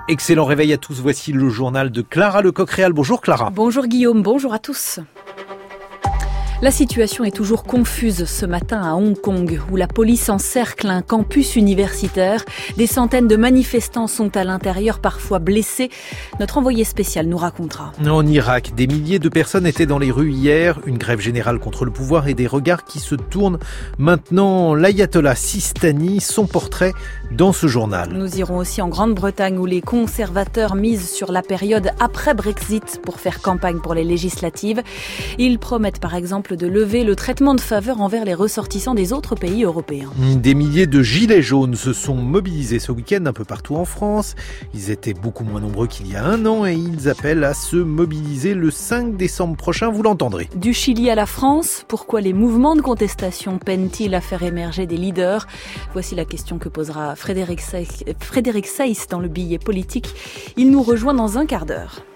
Excellent réveil à tous, voici le journal de Clara Lecoq-Réal. Bonjour Clara. Bonjour Guillaume, bonjour à tous. La situation est toujours confuse ce matin à Hong Kong, où la police encercle un campus universitaire. Des centaines de manifestants sont à l'intérieur, parfois blessés. Notre envoyé spécial nous racontera. En Irak, des milliers de personnes étaient dans les rues hier. Une grève générale contre le pouvoir et des regards qui se tournent maintenant. L'ayatollah Sistani, son portrait dans ce journal. Nous irons aussi en Grande-Bretagne, où les conservateurs misent sur la période après Brexit pour faire campagne pour les législatives. Ils promettent par exemple de lever le traitement de faveur envers les ressortissants des autres pays européens. Des milliers de gilets jaunes se sont mobilisés ce week-end un peu partout en France. Ils étaient beaucoup moins nombreux qu'il y a un an et ils appellent à se mobiliser le 5 décembre prochain, vous l'entendrez. Du Chili à la France, pourquoi les mouvements de contestation peinent-ils à faire émerger des leaders ? Voici la question que posera Frédéric Seyss dans le billet politique. Il nous rejoint dans un quart d'heure.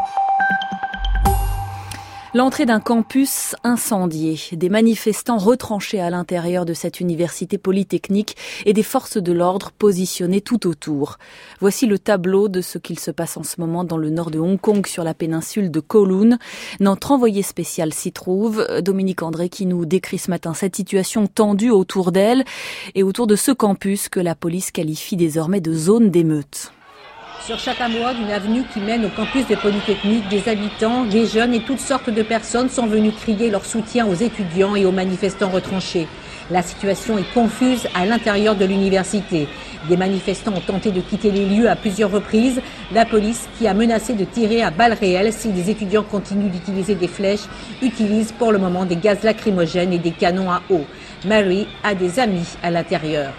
L'entrée d'un campus incendié, des manifestants retranchés à l'intérieur de cette université polytechnique et des forces de l'ordre positionnées tout autour. Voici le tableau de ce qu'il se passe en ce moment dans le nord de Hong Kong, sur la péninsule de Kowloon. Notre envoyé spécial s'y trouve, Dominique André, qui nous décrit ce matin cette situation tendue autour d'elle et autour de ce campus que la police qualifie désormais de zone d'émeute. Sur chaque endroit d'une avenue qui mène au campus de Polytechnique, des habitants, des jeunes et toutes sortes de personnes sont venus crier leur soutien aux étudiants et aux manifestants retranchés. La situation est confuse à l'intérieur de l'université. Des manifestants ont tenté de quitter les lieux à plusieurs reprises. La police, qui a menacé de tirer à balles réelles si les étudiants continuent d'utiliser des flèches, utilise pour le moment des gaz lacrymogènes et des canons à eau. Mary a des amis à l'intérieur.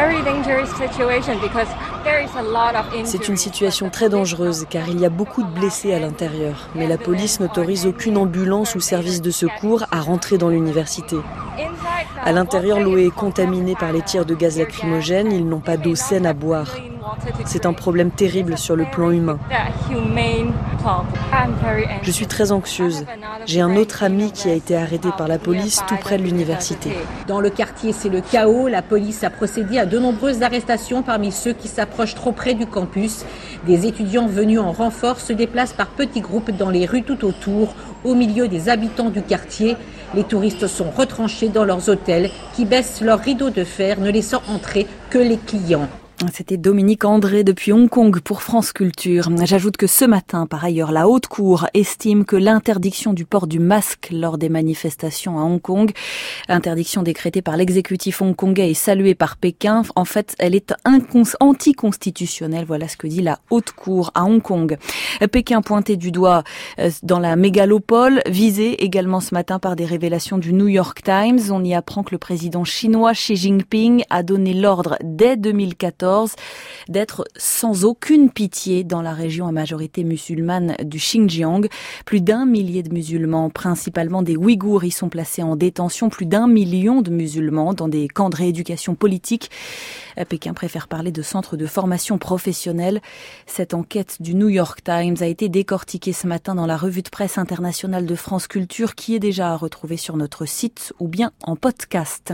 C'est une situation très dangereuse car il y a beaucoup de blessés à l'intérieur. Mais la police n'autorise aucune ambulance ou service de secours à rentrer dans l'université. À l'intérieur, l'eau est contaminée par les tirs de gaz lacrymogène. Ils n'ont pas d'eau saine à boire. C'est un problème terrible sur le plan humain. Je suis très anxieuse. J'ai un autre ami qui a été arrêté par la police tout près de l'université. Dans le quartier, c'est le chaos. La police a procédé à de nombreuses arrestations parmi ceux qui s'approchent trop près du campus. Des étudiants venus en renfort se déplacent par petits groupes dans les rues tout autour, au milieu des habitants du quartier. Les touristes sont retranchés dans leurs hôtels qui baissent leurs rideaux de fer, ne laissant entrer que les clients. C'était Dominique André depuis Hong Kong pour France Culture. J'ajoute que ce matin, par ailleurs, la Haute Cour estime que l'interdiction du port du masque lors des manifestations à Hong Kong, interdiction décrétée par l'exécutif hongkongais et saluée par Pékin, en fait, elle est anticonstitutionnelle. Voilà ce que dit la Haute Cour à Hong Kong. Pékin pointé du doigt dans la mégalopole, visé également ce matin par des révélations du New York Times. On y apprend que le président chinois Xi Jinping a donné l'ordre dès 2014 d'être sans aucune pitié dans la région à majorité musulmane du Xinjiang. Plus d'1 millier de musulmans, principalement des Ouïghours, y sont placés en détention. Plus d'1 million de musulmans dans des camps de rééducation politique. Pékin préfère parler de centres de formation professionnelle. Cette enquête du New York Times a été décortiquée ce matin dans la revue de presse internationale de France Culture, qui est déjà à retrouver sur notre site ou bien en podcast.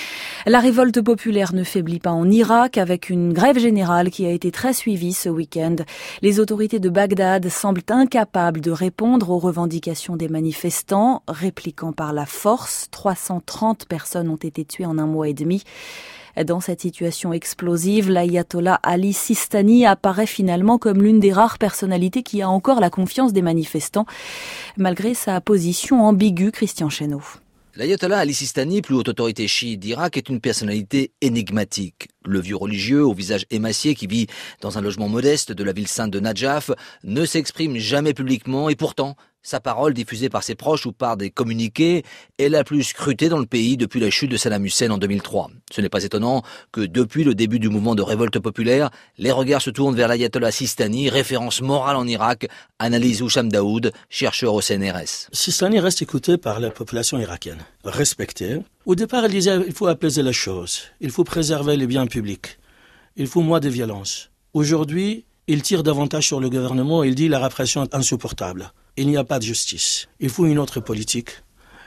La révolte populaire ne faiblit pas en Irak, avec une grève générale qui a été très suivie ce week-end. Les autorités de Bagdad semblent incapables de répondre aux revendications des manifestants, répliquant par la force. 330 personnes ont été tuées en un mois et demi. Dans cette situation explosive, l'ayatollah Ali Sistani apparaît finalement comme l'une des rares personnalités qui a encore la confiance des manifestants, malgré sa position ambiguë. Christian Chesneau. L'ayatollah Ali Sistani, plus haute autorité chiite d'Irak, est une personnalité énigmatique. Le vieux religieux au visage émacié qui vit dans un logement modeste de la ville sainte de Nadjaf ne s'exprime jamais publiquement et pourtant, sa parole diffusée par ses proches ou par des communiqués est la plus scrutée dans le pays depuis la chute de Saddam Hussein en 2003. Ce n'est pas étonnant que depuis le début du mouvement de révolte populaire, les regards se tournent vers l'ayatollah Sistani, référence morale en Irak, analyse Oussam Daoud, chercheur au CNRS. Sistani reste écouté par la population irakienne, respecté. Au départ, il disait il faut apaiser les choses, il faut préserver les biens publics, il faut moins de violence. Aujourd'hui, il tire davantage sur le gouvernement et il dit la répression est insupportable. Il n'y a pas de justice. Il faut une autre politique.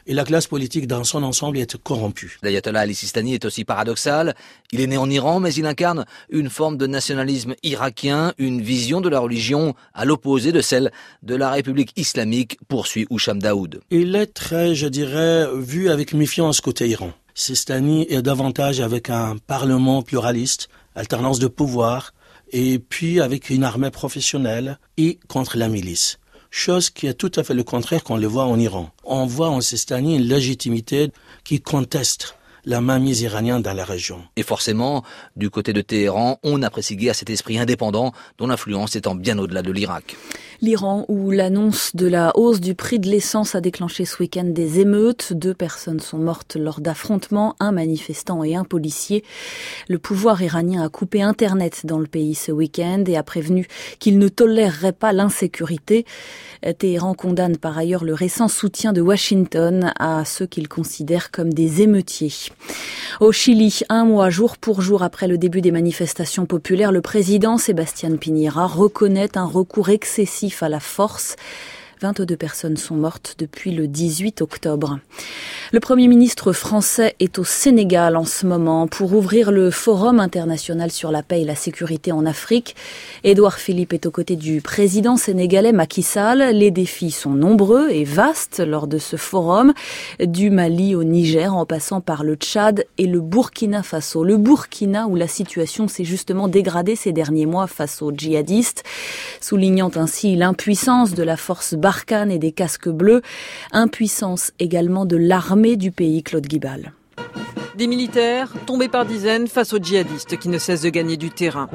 et la classe politique dans son ensemble est corrompue. L'ayatollah Ali Sistani est aussi paradoxal. Il est né en Iran, mais il incarne une forme de nationalisme irakien, une vision de la religion à l'opposé de celle de la République islamique, poursuit Oucham Daoud. Il est très, vu avec méfiance côté Iran. Sistani est davantage avec un parlement pluraliste, alternance de pouvoir, et puis avec une armée professionnelle et contre la milice. Chose qui est tout à fait le contraire qu'on le voit en Iran. On voit en Sistani une légitimité qui conteste la mainmise iranienne dans la région. Et forcément, du côté de Téhéran, on apprécie guère cet esprit indépendant dont l'influence étant bien au-delà de l'Irak. L'Iran, où l'annonce de la hausse du prix de l'essence a déclenché ce week-end des émeutes. 2 personnes sont mortes lors d'affrontements, un manifestant et un policier. Le pouvoir iranien a coupé Internet dans le pays ce week-end et a prévenu qu'il ne tolérerait pas l'insécurité. Téhéran condamne par ailleurs le récent soutien de Washington à ceux qu'il considère comme des émeutiers. Au Chili, 1 mois jour pour jour après le début des manifestations populaires, le président Sebastián Piñera reconnaît un recours excessif à la force. 22 personnes sont mortes depuis le 18 octobre. Le Premier ministre français est au Sénégal en ce moment pour ouvrir le Forum international sur la paix et la sécurité en Afrique. Édouard Philippe est aux côtés du président sénégalais Macky Sall. Les défis sont nombreux et vastes lors de ce forum, du Mali au Niger en passant par le Tchad et le Burkina Faso. Le Burkina où la situation s'est justement dégradée ces derniers mois face aux djihadistes, soulignant ainsi l'impuissance de la force Barkhane et des casques bleus, impuissance également de l'armée du pays. Claude Guibal. Des militaires tombés par dizaines face aux djihadistes qui ne cessent de gagner du terrain.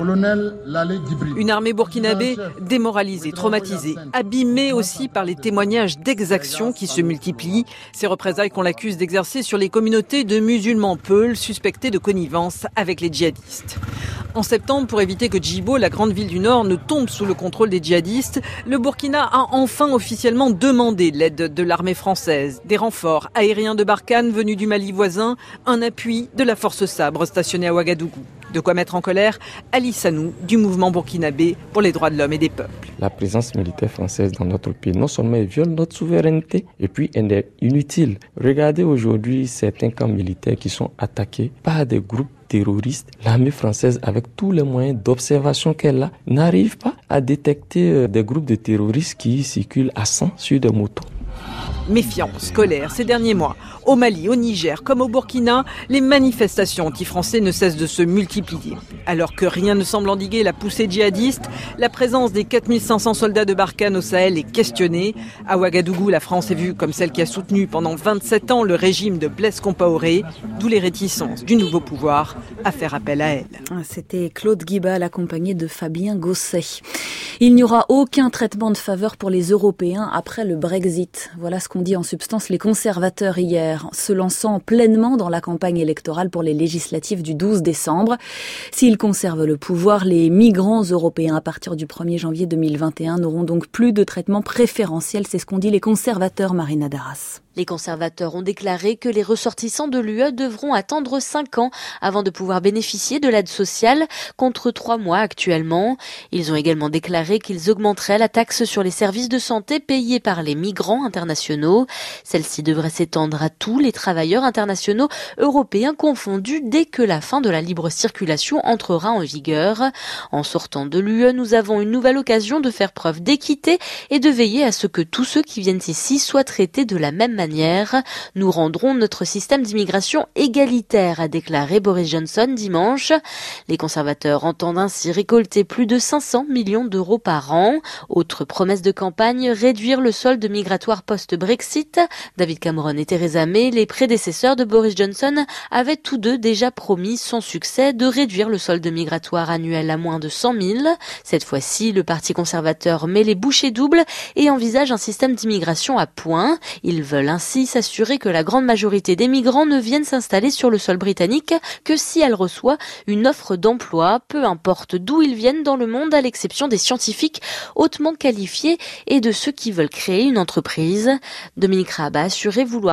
Une armée burkinabé démoralisée, traumatisée, abîmée aussi par les témoignages d'exactions qui se multiplient. Ces représailles qu'on l'accuse d'exercer sur les communautés de musulmans peuls suspectés de connivence avec les djihadistes. En septembre, pour éviter que Djibo, la grande ville du Nord, ne tombe sous le contrôle des djihadistes, le Burkina a enfin officiellement demandé l'aide de l'armée française, des renforts aériens de Barkhane venus du Mali voisin, un appui de la force Sabre stationnée à Ouagadougou. De quoi mettre en colère Ali Sanou du mouvement burkinabé pour les droits de l'homme et des peuples. La présence militaire française dans notre pays, non seulement elle viole notre souveraineté, et puis elle est inutile. Regardez aujourd'hui certains camps militaires qui sont attaqués par des groupes terroristes. L'armée française, avec tous les moyens d'observation qu'elle a, n'arrive pas à détecter des groupes de terroristes qui circulent à 100 sur des motos. Méfiance, colère ces derniers mois. Au Mali, au Niger comme au Burkina, les manifestations anti-français ne cessent de se multiplier. Alors que rien ne semble endiguer la poussée djihadiste, la présence des 4500 soldats de Barkhane au Sahel est questionnée. À Ouagadougou, la France est vue comme celle qui a soutenu pendant 27 ans le régime de Blaise Compaoré, d'où les réticences du nouveau pouvoir à faire appel à elle. C'était Claude Guibal accompagné de Fabien Gosset. Il n'y aura aucun traitement de faveur pour les Européens après le Brexit. Voilà ce qu'ont dit en substance les conservateurs hier, se lançant pleinement dans la campagne électorale pour les législatives du 12 décembre. S'ils conservent le pouvoir, les migrants européens à partir du 1er janvier 2021 n'auront donc plus de traitement préférentiel. C'est ce qu'ont dit les conservateurs, Marina Darras. Les conservateurs ont déclaré que les ressortissants de l'UE devront attendre 5 ans avant de pouvoir bénéficier de l'aide sociale, contre 3 mois actuellement. Ils ont également déclaré qu'ils augmenteraient la taxe sur les services de santé payés par les migrants internationaux. Celle-ci devrait s'étendre à tous les travailleurs internationaux européens confondus dès que la fin de la libre circulation entrera en vigueur. En sortant de l'UE, nous avons une nouvelle occasion de faire preuve d'équité et de veiller à ce que tous ceux qui viennent ici soient traités de la même manière. Nous rendrons notre système d'immigration égalitaire, a déclaré Boris Johnson dimanche. Les conservateurs entendent ainsi récolter plus de 500 millions d'euros par an. Autre promesse de campagne, réduire le solde migratoire post-Brexit. David Cameron et Theresa May, les prédécesseurs de Boris Johnson, avaient tous deux déjà promis sans succès de réduire le solde migratoire annuel à moins de 100 000. Cette fois-ci, le Parti conservateur met les bouchées doubles et envisage un système d'immigration à points. Ils veulent ainsi s'assurer que la grande majorité des migrants ne viennent s'installer sur le sol britannique que si elle reçoit une offre d'emploi, peu importe d'où ils viennent dans le monde, à l'exception des scientifiques hautement qualifiés et de ceux qui veulent créer une entreprise. Dominique Raab a assuré vouloir faire de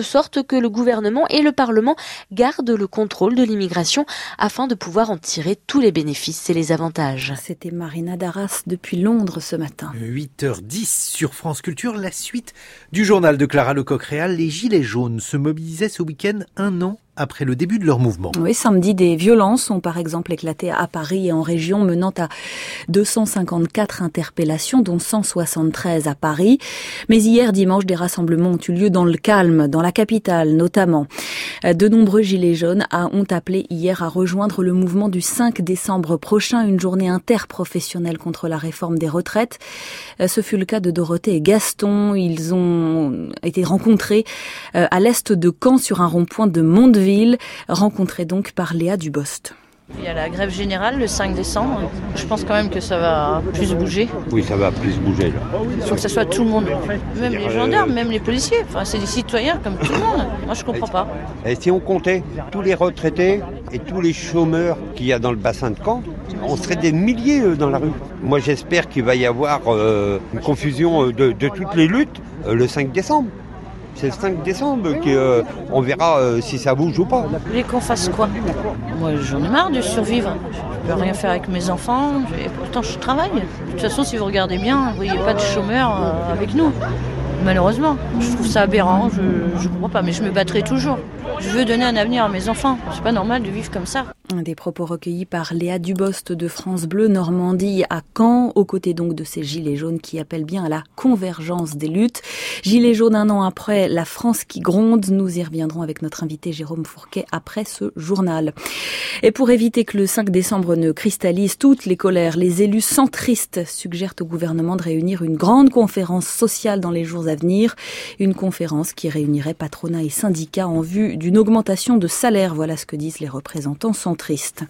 sorte que le gouvernement et le Parlement gardent le contrôle de l'immigration afin de pouvoir en tirer tous les bénéfices et les avantages. C'était Marina Darras depuis Londres ce matin. 8h10 sur France Culture, la suite du journal de Clara Lecoq-Réal. Les Gilets jaunes se mobilisaient ce week-end 1 an après le début de leur mouvement. Oui, samedi, des violences ont par exemple éclaté à Paris et en région, menant à 254 interpellations, dont 173 à Paris. Mais hier, dimanche, des rassemblements ont eu lieu dans le calme, dans la capitale notamment. De nombreux gilets jaunes ont appelé hier à rejoindre le mouvement du 5 décembre prochain, une journée interprofessionnelle contre la réforme des retraites. Ce fut le cas de Dorothée et Gaston. Ils ont été rencontrés à l'est de Caen sur un rond-point de Mondeville. Rencontré donc par Léa Dubost. Il y a la grève générale le 5 décembre. Je pense quand même que ça va plus bouger. Oui, ça va plus bouger. Il faut que ça soit tout le monde. Même les gendarmes, même les policiers. Enfin, c'est des citoyens comme tout le monde. Moi, je comprends pas. Et si on comptait tous les retraités et tous les chômeurs qu'il y a dans le bassin de Caen, on serait des milliers dans la rue. Moi, j'espère qu'il va y avoir une confusion de toutes les luttes le 5 décembre. C'est le 5 décembre qu'on verra si ça bouge ou pas. Vous voulez qu'on fasse quoi? Moi, j'en ai marre de survivre. Je peux rien faire avec mes enfants. Pourtant, je travaille. De toute façon, si vous regardez bien, vous voyez pas de chômeurs avec nous. Malheureusement, je trouve ça aberrant. Je comprends pas, mais je me battrai toujours. Je veux donner un avenir à mes enfants. C'est pas normal de vivre comme ça. Des propos recueillis par Léa Dubost de France Bleu Normandie à Caen, aux côtés donc de ces gilets jaunes qui appellent bien à la convergence des luttes. Gilets jaunes 1 an après, la France qui gronde. Nous y reviendrons avec notre invité Jérôme Fourquet après ce journal. Et pour éviter que le 5 décembre ne cristallise toutes les colères, les élus centristes suggèrent au gouvernement de réunir une grande conférence sociale dans les jours à venir. Une conférence qui réunirait patronat et syndicats en vue d'une augmentation de salaire. Voilà ce que disent les représentants centristes.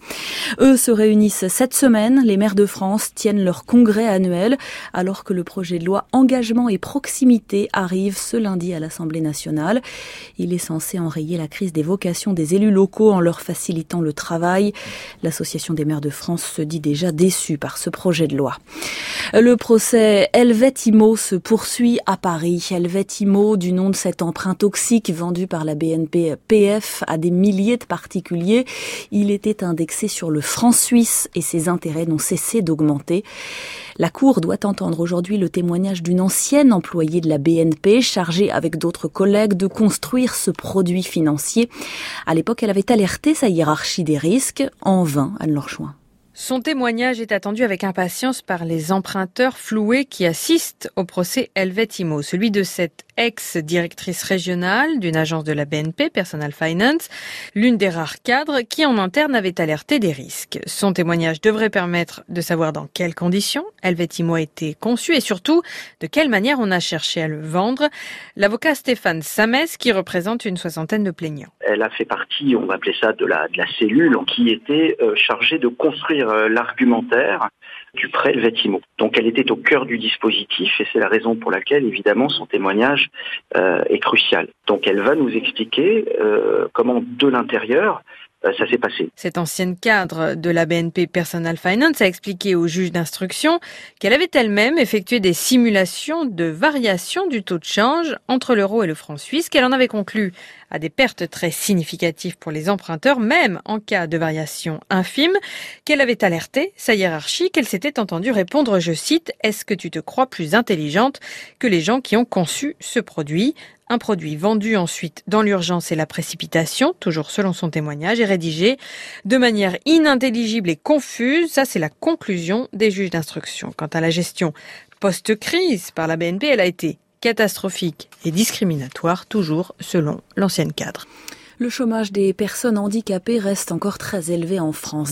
Eux se réunissent cette semaine. Les maires de France tiennent leur congrès annuel alors que le projet de loi engagement et proximité arrive ce lundi à l'Assemblée nationale. Il est censé enrayer la crise des vocations des élus locaux en leur facilitant le travail. L'Association des maires de France se dit déjà déçue par ce projet de loi. Le procès Helvet-Immo se poursuit à Paris. Helvet-Immo, du nom de cet emprunt toxique vendu par la BNP PF à des milliers de particuliers. Il était indexé sur le franc suisse et ses intérêts n'ont cessé d'augmenter. La Cour doit entendre aujourd'hui le témoignage d'une ancienne employée de la BNP chargée avec d'autres collègues de construire ce produit financier. À l'époque, elle avait alerté sa hiérarchie des risques. En vain, Anne-Laure Chouin. Son témoignage est attendu avec impatience par les emprunteurs floués qui assistent au procès Helvet-Immo, celui de cette ex-directrice régionale d'une agence de la BNP, Personal Finance, l'une des rares cadres qui en interne avait alerté des risques. Son témoignage devrait permettre de savoir dans quelles conditions Helvet-Immo a été conçu et surtout de quelle manière on a cherché à le vendre. L'avocat Stéphane Samès qui représente une 60aine de plaignants. Elle a fait partie, on va appeler ça, de la cellule qui était chargée de construire l'argumentaire du prêt Helvet-Immo. Donc elle était au cœur du dispositif et c'est la raison pour laquelle évidemment son témoignage est crucial. Donc elle va nous expliquer comment de l'intérieur ça s'est passé. Cette ancienne cadre de la BNP Personal Finance a expliqué au juge d'instruction qu'elle avait elle-même effectué des simulations de variation du taux de change entre l'euro et le franc suisse, qu'elle en avait conclu à des pertes très significatives pour les emprunteurs, même en cas de variation infime, qu'elle avait alerté sa hiérarchie, qu'elle s'était entendue répondre, je cite, « Est-ce que tu te crois plus intelligente que les gens qui ont conçu ce produit ?» Un produit vendu ensuite dans l'urgence et la précipitation, toujours selon son témoignage, est rédigé de manière inintelligible et confuse. Ça, c'est la conclusion des juges d'instruction. Quant à la gestion post-crise par la BNP, elle a été catastrophique et discriminatoire, toujours selon l'ancienne cadre. Le chômage des personnes handicapées reste encore très élevé en France,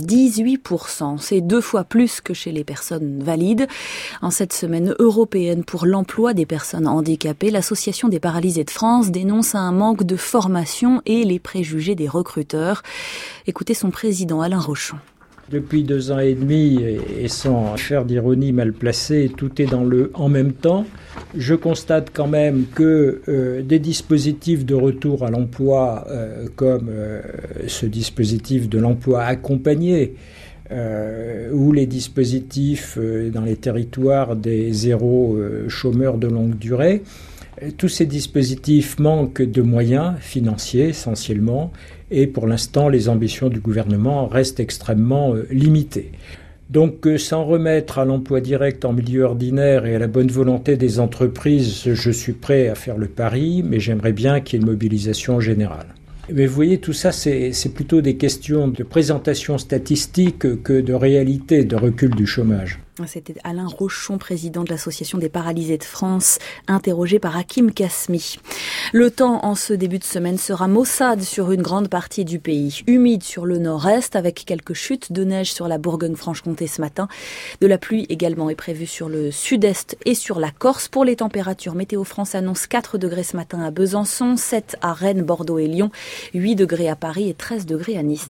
18%. C'est 2 fois plus que chez les personnes valides. En cette semaine européenne pour l'emploi des personnes handicapées, l'Association des paralysés de France dénonce un manque de formation et les préjugés des recruteurs. Écoutez son président Alain Rochon. Depuis 2 ans et demi, et sans faire d'ironie mal placée, tout est dans le « en même temps ». Je constate quand même que des dispositifs de retour à l'emploi, comme ce dispositif de l'emploi accompagné, ou les dispositifs dans les territoires des zéro chômeurs de longue durée, Tous ces dispositifs manquent de moyens financiers essentiellement et pour l'instant les ambitions du gouvernement restent extrêmement limitées. Donc s'en remettre à l'emploi direct en milieu ordinaire et à la bonne volonté des entreprises, je suis prêt à faire le pari, mais j'aimerais bien qu'il y ait une mobilisation générale. Mais vous voyez, tout ça, c'est plutôt des questions de présentation statistique que de réalité, de recul du chômage. C'était Alain Rochon, président de l'Association des paralysés de France, interrogé par Hakim Kasmi. Le temps en ce début de semaine sera maussade sur une grande partie du pays. Humide sur le nord-est avec quelques chutes de neige sur la Bourgogne-Franche-Comté ce matin. De la pluie également est prévue sur le sud-est et sur la Corse. Pour les températures, Météo France annonce 4 degrés ce matin à Besançon, 7 à Rennes, Bordeaux et Lyon, 8 degrés à Paris et 13 degrés à Nice.